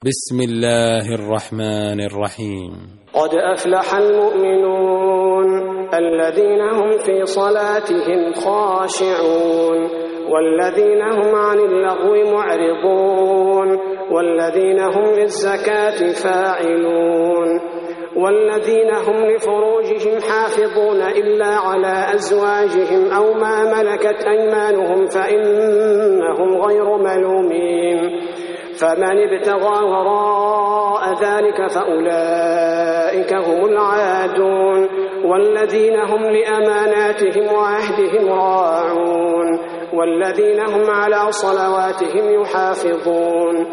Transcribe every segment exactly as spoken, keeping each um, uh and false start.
بسم الله الرحمن الرحيم. قد أفلح المؤمنون الذين هم في صلاتهم خاشعون والذين هم عن اللغو معرضون والذين هم للزكاة فاعلون والذين هم لفروجهم حافظون إلا على أزواجهم أو ما ملكت أيمانهم فإنهم غير ملومين. فمن ابتغى وراء ذلك فأولئك هم العادون والذين هم لأماناتهم وعهدهم راعون والذين هم على صلواتهم يحافظون.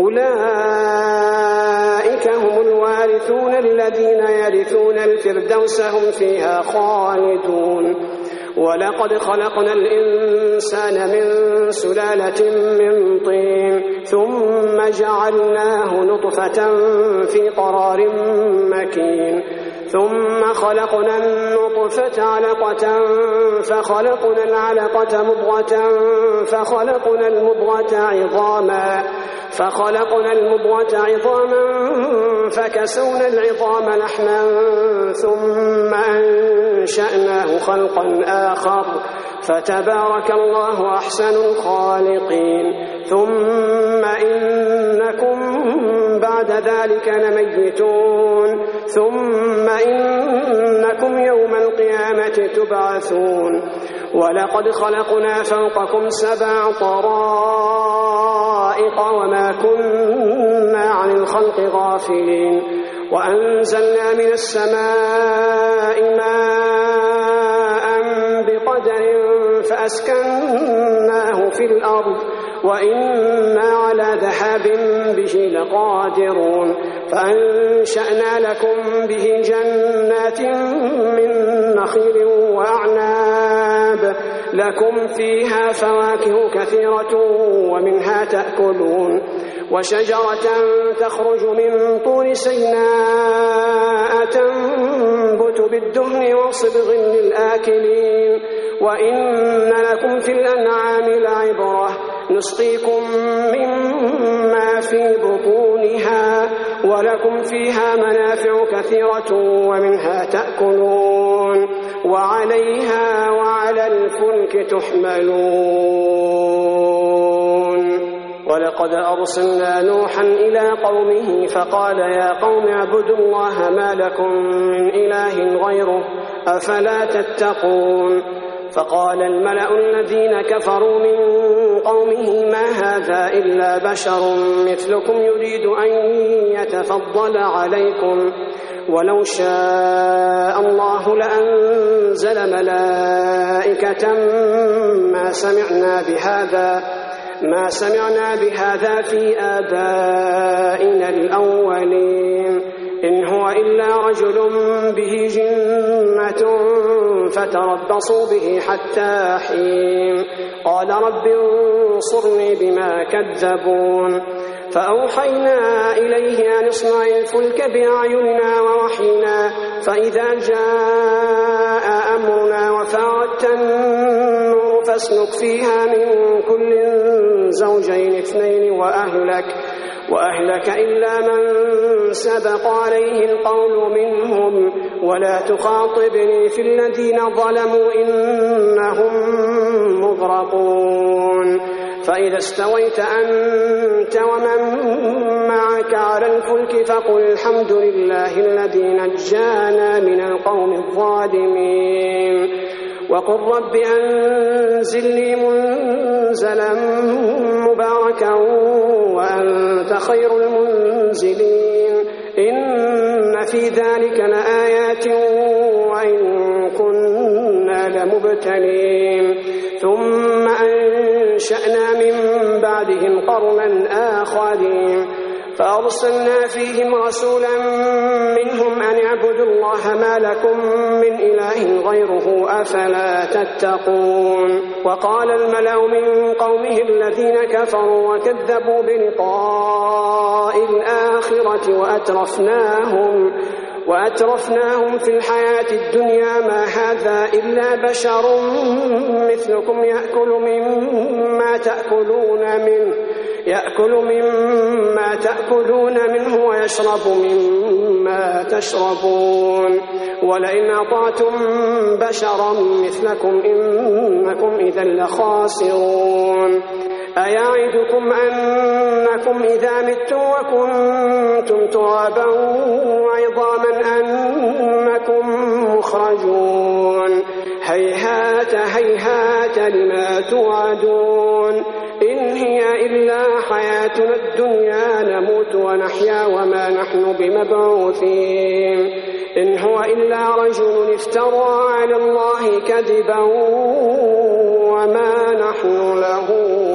أولئك هم الوارثون الذين يرثون الفردوس هم فيها خالدون. ولقد خلقنا الإنسان من سلالة من طين ثم جعلناه نطفة في قرار مكين ثم خلقنا النطفة علقة فخلقنا العلقة مضغة فخلقنا المضغة عظاما فخلقنا المضغة عظاما فكسونا العظام لحما ثم أنشأناه خلقا آخر فتبارك الله أحسن الخالقين. ثم إنكم بعد ذلك لميتون ثم إنكم يوم القيامة تبعثون. ولقد خلقنا فوقكم سبع طرائق وما كنا عن الخلق غافلين وأنزلنا من السماء ماء بقدر فأسكناه في الأرض وإنا على ذهاب به لقادرون. فأنشأنا لكم به جنات من نخيل وأعناب لكم فيها فواكه كثيرة ومنها تأكلون وشجرة تخرج من طور سيناء تنبت بالدهن وصبغ للآكلين. وإن لكم في الأنعام لعبرة نسقيكم مما في بطونها ولكم فيها منافع كثيرة ومنها تأكلون وعليها وعلى الفلك تحملون. ولقد أرسلنا نوحا إلى قومه فقال يا قوم اعبدوا الله ما لكم من إله غيره أفلا تتقون. فقال الملأ الذين كفروا من قومه ما هذا إلا بشر مثلكم يريد أن يتفضل عليكم ولو شاء الله لأنزل ملائكة ما سمعنا بهذا ما سمعنا بهذا في آبائنا الأولين إن هو إلا رجل به جنة فتربصوا به حتى حين. قال رب انصرني بما كذبون. فأوحينا إليه أن اصنع الفلك بأعيننا ووحينا فإذا جاء أمرنا وفاردت النور فاسلك فيها من كل زوجين اثنين وأهلك وأهلك إلا من سبق عليه القول منهم ولا تخاطبني في الذين ظلموا إنهم مغرقون. فإذا استويت أنت ومن معك على الفلك فقل الحمد لله الذي نجانا من القوم الظالمين وقل رب أنزلني منزلا مباركا وأنت خير المنزلين. إن في ذلك لآيات وإن كنا لمبتلين. ثم أنشأنا من بعدهم قرنا آخرين فأرسلنا فيهم رسولا منهم أن اعبدوا الله ما لكم من إله غيره أفلا تتقون. وقال الملأ من قومه الذين كفروا وكذبوا بلقاء الآخرة وأترفناهم وأترفناهم في الحياة الدنيا ما هذا إلا بشر مثلكم يأكل مما تأكلون منه يأكل مما تأكلون منه ويشرب مما تشربون ولئن أطعتم بشرا مثلكم إنكم إذا لخاسرون أيعدكم أنكم إذا متم وكنتم ترابا وعظاما أنكم مخرجون هيهات هيهات لما توعدون إن هي إلا حياتنا الدنيا نموت ونحيا وما نحن بمبعوثين إن هو إلا رجل افترى على الله كذبا وما نحن له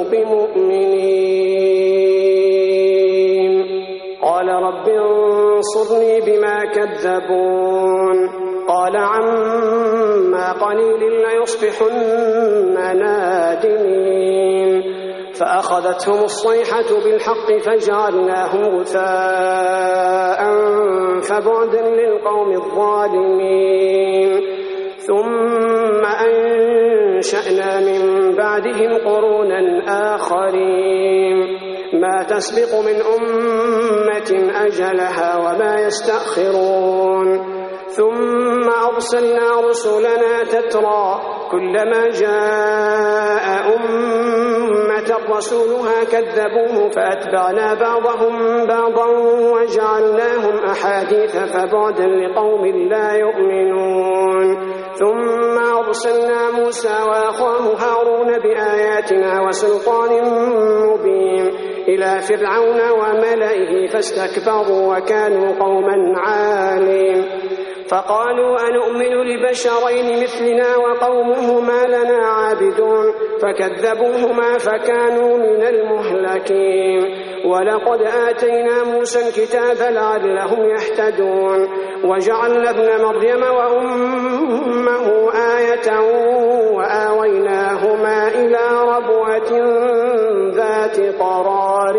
بمؤمنين قال رب انصرني بما كذبون قال عما قليل ليصبحن نادمين فأخذتهم الصيحة بالحق فجعلناهم غثاء فبعدا للقوم الظالمين ثم أنشأنا من بعدهم قرونا آخرين ما تسبق من أمة أجلها وما يستأخرون ثم أرسلنا رسلنا تترى كلما جاء أمة رسولها كذبوه فأتبعنا بعضهم بعضا وجعلناهم أحاديث فبعدا لقوم لا يؤمنون ثم أرسلنا موسى وأخاه هارون بآياتنا وسلطان مبين إلى فرعون وملئه فاستكبروا وكانوا قوما عالين فقالوا أنؤمن لبشرين مثلنا وقومهما لنا عابدون فكذبوهما فكانوا من المهلكين ولقد آتينا موسى الكتاب لعلهم يهتدون وجعلنا ابن مريم وأمه آية وآويناهما إلى ربوة ذات قرار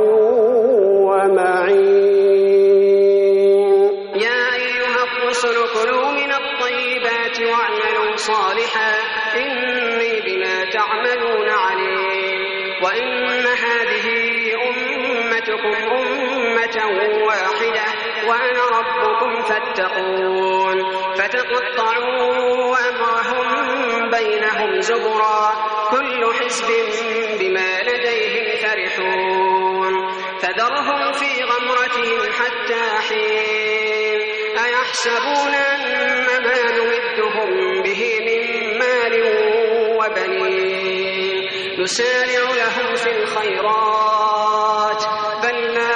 ومعين كلوا من الطيبات واعملوا صالحا إني بما تعملون عليم وإن هذه أمتكم أمة واحدة وأنا ربكم فاتقون فتقطعوا أمرهم بينهم زبرا كل حزب بما لديهم فرحون فذرهم في غمرتهم حتى حين أيحسبون أنما نمدهم به من مال وبنين نسارع لهم في الخيرات بل لا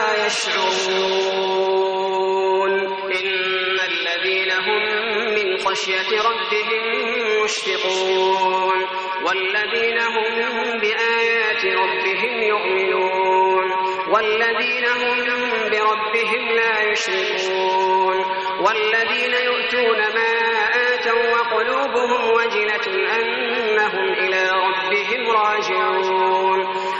يشعرون إن الذين هم من خشية ربهم مشفقون والذين هم بآيات ربهم يؤمنون والذين هم بربهم لا يشركون والذين يؤتون ما آتوا وقلوبهم وجلة أنهم إلى ربهم راجعون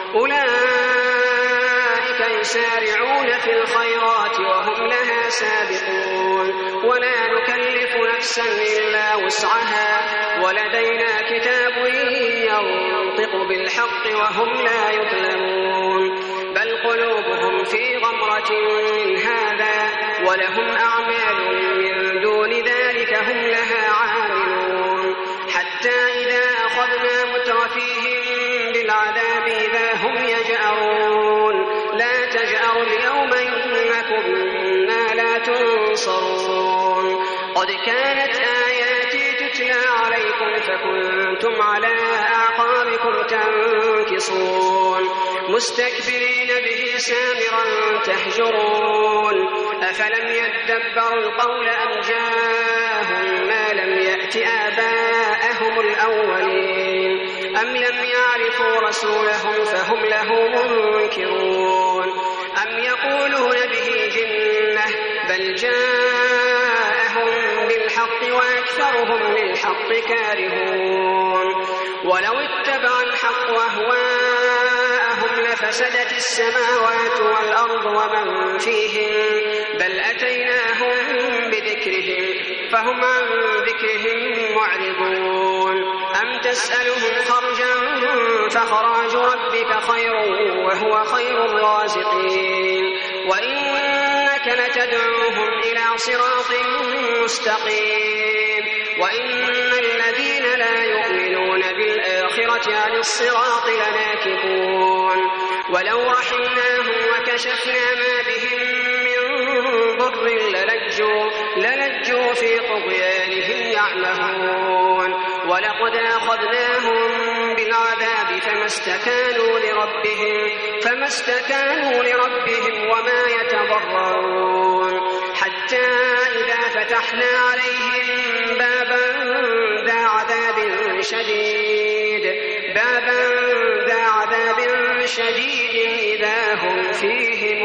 أولئك يسارعون في الخيرات وهم لها سابقون ولا نكلف نفسا إلا وسعها ولدينا كتاب ينطق بالحق وهم لا يظلمون بل قلوبهم في غمرة من هذا ولهم أعمال من دون ذلك هم لها عاملون حتى إذا أخذنا مترفيهم بالعذاب إذا هم يجأرون لا تجأروا اليوم إنكم منا لا تنصرون قد كانت آياتي تتلى عليكم فكنتم على أعقابكم تنكصون مستكبرين به سامرا تهجرون أفلم يدبروا القول أم جاءهم ما لم يأت آباءهم الأولين أم لم يعرفوا رسولهم فهم له منكرون أم يقولون به جنة بل جاءهم بالحق وأكثرهم للحق كارهون ولو اتبع الحق أهواءهم لفسدت السماوات والأرض ومن فيهن بل أتيناهم بذكرهم فهم عن ذكرهم معرضون أم تسألهم خرجا فخراج ربك خير وهو خير الرازقين وإنك لتدعوهم إلى صراط مستقيم وإن الذين لا يؤمنون بالآخرة عن الصراط لناكبون ولو رحمناهم وكشفنا ما بهم من ضر للجوا, للجوا في طغيانهم يعمهون ولقد أخذناهم بالعذاب فما استكانوا لربهم, فما استكانوا لربهم وما يتضرعون حتى إذا فتحنا عليهم بابا ذا عذاب شديد بابا ذا عذاب شديد إذا هم فيه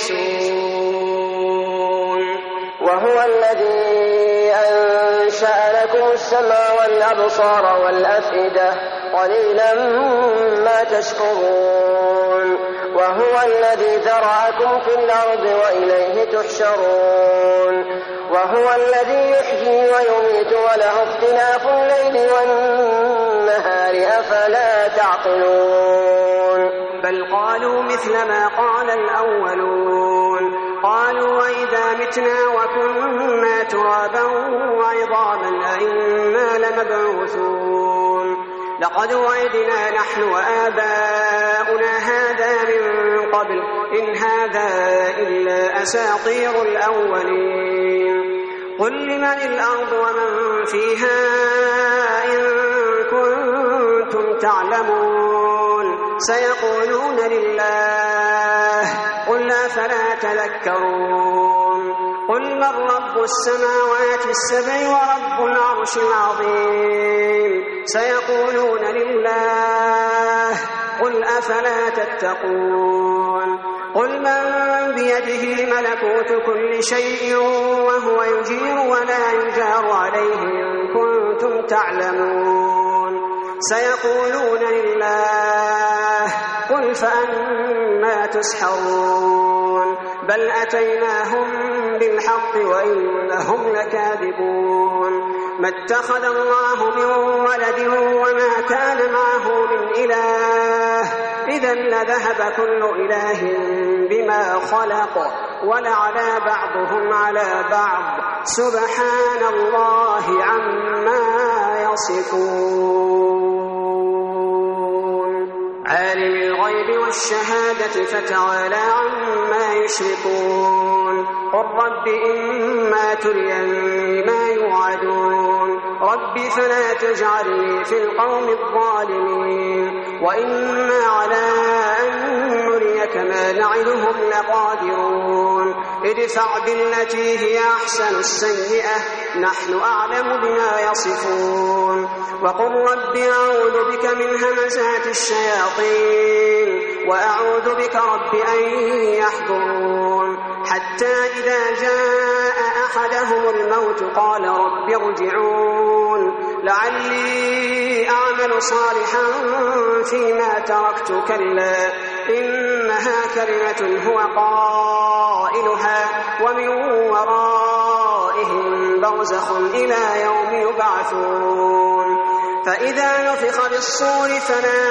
مبلسون. وهو الذي أنشأ لكم السمع والأبصار والأفئدة قليلا ما تشكرون. وهو الذي ذرأكم في الأرض وإليه تحشرون. وهو الذي يحيي ويميت وله اختلاف الليل والنهار أفلا تعقلون. بل قالوا مثل ما قال الأولون قالوا وإذا متنا وكنا ترابا وعظاما أئنا لمبعوثون لقد وعدنا نحن وآباؤنا هذا من قبل إن هذا إلا أساطير الأولين. قل لمن الأرض ومن فيها إن كنتم تعلمون سيقولون لله قل أفلا تذكرون. قل من رب السماوات السبع ورب العرش العظيم سيقولون لله قل أفلا تتقون. قل من بيده ملكوت كل شيء وهو يجير ولا يجار عليه إن كنتم تعلمون سيقولون لله قل فأنى تسحرون. بل أتيناهم بالحق وإنهم لكاذبون. ما اتخذ الله من ولد وما كان معه من إله إذا لذهب كل إله بما خلق ولعلى بعضهم على بعض سبحان الله عما يصفون. عالم الغيب والشهادة فتعالى عما يشركون. قل رب إما تريني ما يوعدون رب فلا تجعلني في القوم الظالمين وإنا على أن نريك ما نعدهم لقادرون. ادفع بالتي هي أحسن السيئة نحن أعلم بما يصفون. وقل رب أعوذ بك من همزات الشياطين وأعوذ بك رب أن يحضرون. حتى إذا جاء أحدهم الموت قال رب ارجعون لعلي أعمل صالحا فيما تركت كلا إنها كلمة هو قائلها ومن ورائهم برزخ إلى يوم يبعثون. فإذا نفخ بالصور فلا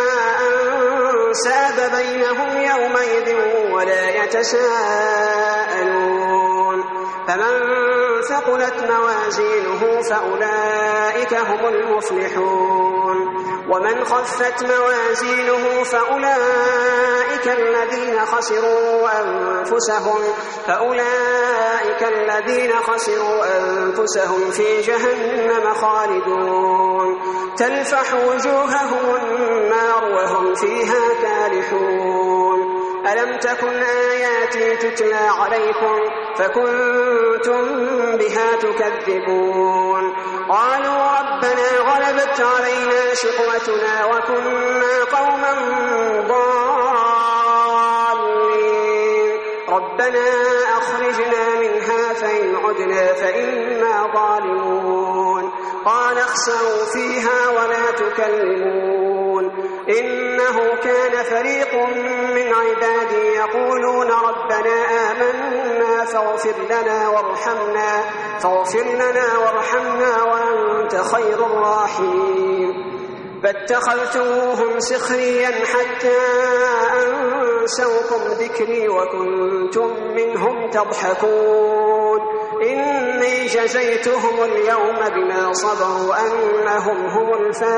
أنساب بينهم يومئذ ولا يتساءلون. فمن ثقلت موازينه فأولئك هم المفلحون ومن خفت موازينه فأولئك الذين خسروا أنفسهم فأولئك الذين خسروا أنفسهم في جهنم خالدون تلفح وجوههم النار وهم فيها كالحون. ألم تكن آياتي تتلى عليكم فكنتم بها تكذبون. قالوا ربنا غلبت علينا شقوتنا وكنا قوما ضالين ربنا أخرجنا منها فإن عدنا فإنا ظالمون. قال اخسئوا فيها ولا تكلمون إنه كان فريق من عبادي يقولون ربنا آمنا فاغفر لنا وارحمنا فاغفر لنا وارحمنا وأنت خير الراحمين. فاتخذتموهم سخريا حتى أنسوكم ذكري وكنتم منهم تضحكون. إني جزيتهم اليوم بما صبروا أنهم هم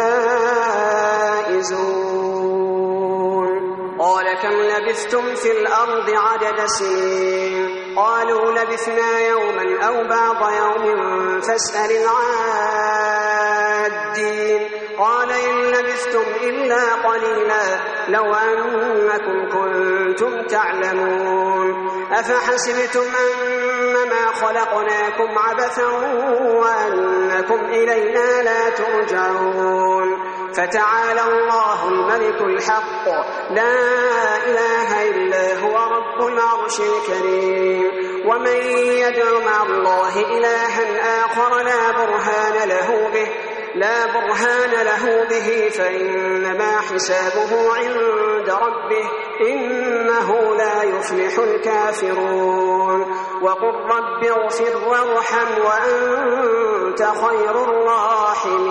الفائزون. قال كم لبثتم في الأرض عدد سنين؟ قالوا لبثنا يوما أو بعض يوم فاسأل العادين. قال إن لبثتم إلا قليلا لو أنكم كنتم تعلمون. أفحسبتم أنما خلقناكم عبثا وأنكم إلينا لا ترجعون. فتعالى الله الملك الحق لا إله إلا هو رب العرش الكريم. ومن يدع مع الله إلها آخر لا برهان له به لا برهان له به فإنما حسابه عند ربه إنه لا يفلح الكافرون. وقل رب اغفر وارحم وأنت خير الراحمين.